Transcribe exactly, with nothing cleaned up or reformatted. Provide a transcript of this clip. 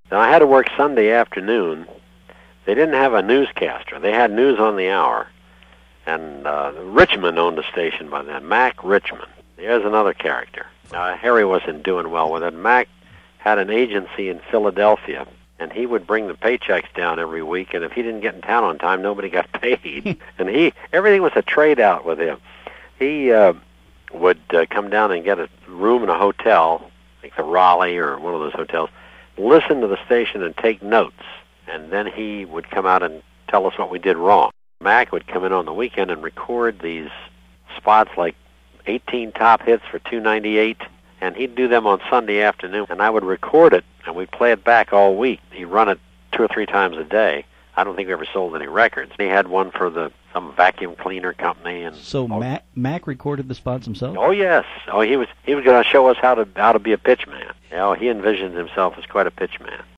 Now, I had to work Sunday afternoon. They didn't have a newscaster. They had news on the hour. And uh, Richmond owned a station by then, Mac Richmond. There's another character. Now, Harry wasn't doing well with it. Mac had an agency in Philadelphia, and he would bring the paychecks down every week, and if he didn't get in town on time, nobody got paid. And he, everything was a trade-out with him. He uh, would uh, come down and get a room in a hotel, like the Raleigh or one of those hotels, listen to the station and take notes, and then he would come out and tell us what we did wrong. Mac would come in on the weekend and record these spots like eighteen top hits for two ninety-eight, and he'd do them on Sunday afternoon, and I would record it, and we'd play it back all week. He'd run it two or three times a day. I don't think we ever sold any records. He had one for the some vacuum cleaner company. And So Mac, Mac recorded the spots himself? Oh, yes. Oh, he was he was going to show us how to how to be a pitchman. You know, he envisioned himself as quite a pitchman.